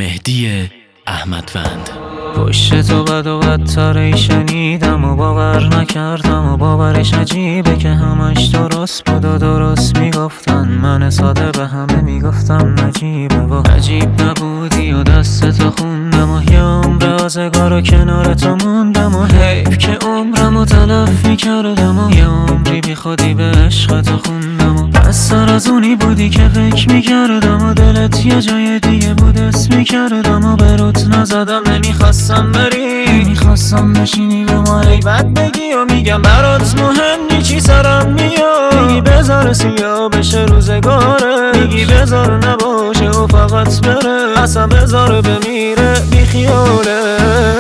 مهدی احمدوند. پشت تو بد و بدتر شنیدم و باور نکردم و باورش عجیبه که همش درست بود و درست میگفتن. من ساده به همه میگفتم نجیبه و عجیب نبودی و دستتو خوندم و یه عمر آزگار و کنار تو موندم و حیف که عمرمو تلف میکردم و یه عمری بی خودی به عشقتو خوندم و بستر از اونی بودی که فکر میکردم و دلت یه جای دیگه بود اسم میکردم و به روت نزدم. نمیخواستم بری، نمیخواستم بشینی به ما عیبت بگی و میگم برات مهم نی چی سرم میاد. میگی بذار سیاه بشه روزگاره، میگی بذار نباشه و فقط بره، اصلا بذار بمیره بی خیالش.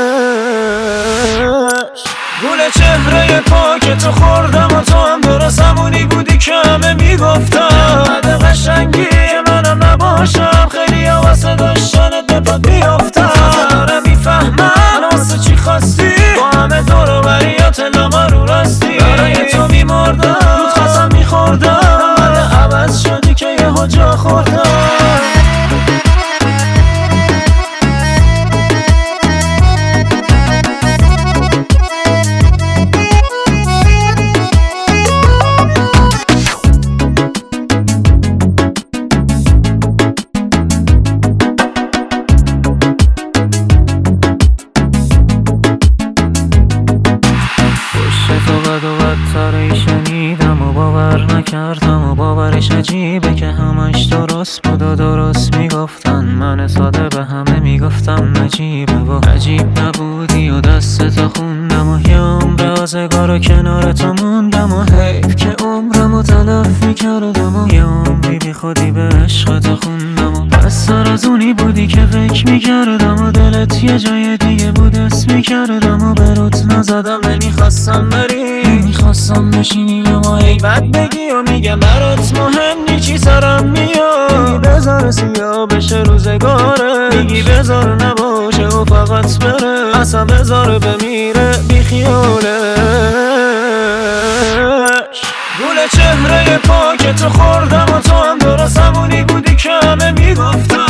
گل چهره پاک تو خوردم و تو هم درست همونی بودی که همه میگفتم. بعد قشنگی منم نباشم خیلی واسه داشتنت به پات بیافتم. دارم میفهمم واسه چی خواستی با همه دور و بریات لاغر رو راستی. برای تو میمردم رود خواستم میخوردم، بعد عوض شدی که یه جا خوردم. تو بد و بدتر شنیدم و باور نکردم و باورش عجیبه که همش درست بود و درست میگفتن. من ساده به همه میگفتم نجیبه و عجیب نبودی و دستتو خوندم و یه عمر آزگار و کنار تو موندم و حیف که عمرمو تلف میکردم و یه عمری بی خودی به عشقتو خوندم و بستر از اونی بودی که فکر میکردم و دلت یه جای دیگه بود اسم میکردم و به روت نزدم. نمیخواستم بری، نمیخواستم بشینی به ما عیبت بگی و میگم برات مهم نی چی سرم میاد. میگی بذار سیاه بشه روزگاره، میگی بذار نباشه و فقط بره، اصلا بذار بمیره بی خیالش. گل چهره پاک تو خوردم و تو هم درست همونی بودی که همه میگفتن.